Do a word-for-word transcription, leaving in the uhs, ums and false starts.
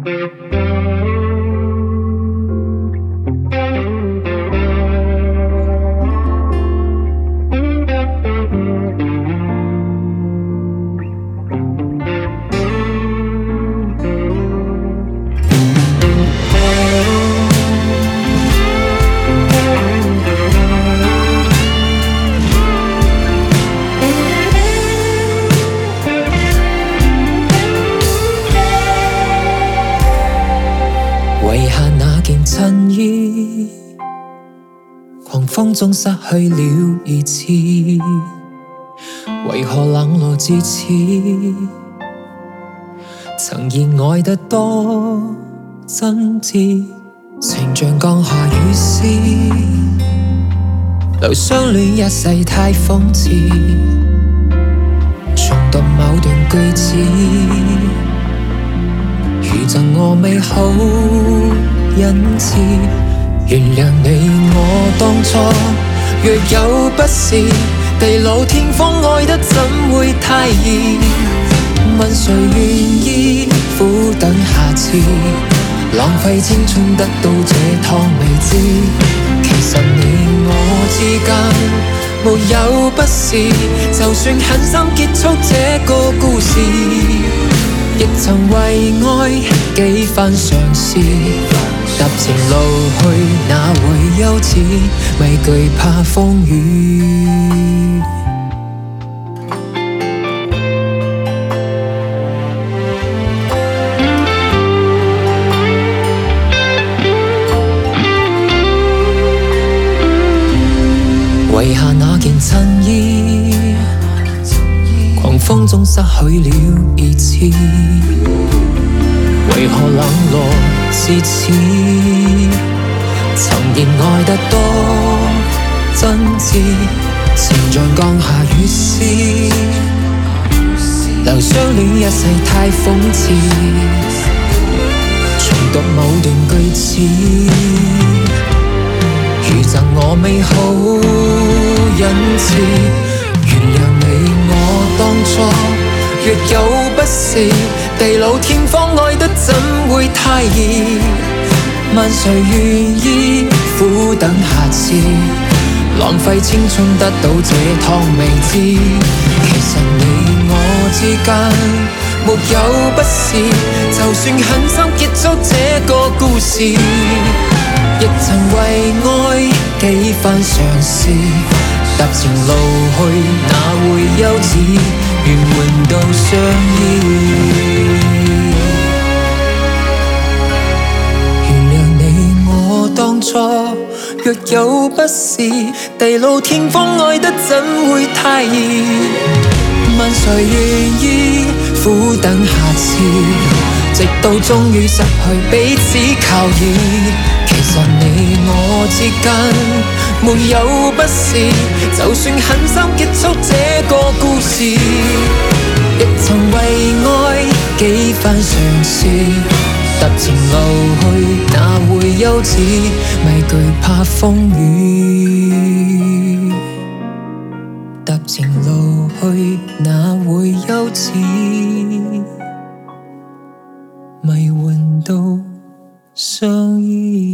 遗下那件衬衣，狂風中失去了意志，為何冷落至此？曾熱愛得多真摯，情像降下雨絲，留相戀一世太諷刺，重讀某段句子。如贈我美好恩賜，原諒你我當初，若有不是地老天荒，愛得怎會太易？問誰願意苦等下次，浪費青春得到這趟未知。其實你我之間沒有不是，就算狠心結束這個故事，亦曾為愛幾番嘗試，踏前路去哪會休止？咪懼怕風雨。遺下那件襯衣，狂風中失去了意志，為何冷落至此？曾熱愛得多真摯，情像降下雨絲，留相戀一世太諷刺，重讀某段句子，如贈我美好恩賜，原諒你我當初，若有不是地老天荒，愛得怎會太易？問誰願意苦等下次，浪費青春得到這趟未知。其實你我之間沒有不是，就算狠心結束這個故事，亦曾為愛幾番嘗試，踏前路去哪會休止？願換到相依。原諒你我當初，若有不是地老天荒，愛得怎會太易？問誰願意苦等下次，直到終於失去彼此靠倚。其實你我之間沒有不是，就算狠心結束這個故事，亦曾為愛幾番嘗試，踏前路去哪會休止？咪懼怕風雨，踏前路去哪會休止？咪換到相依。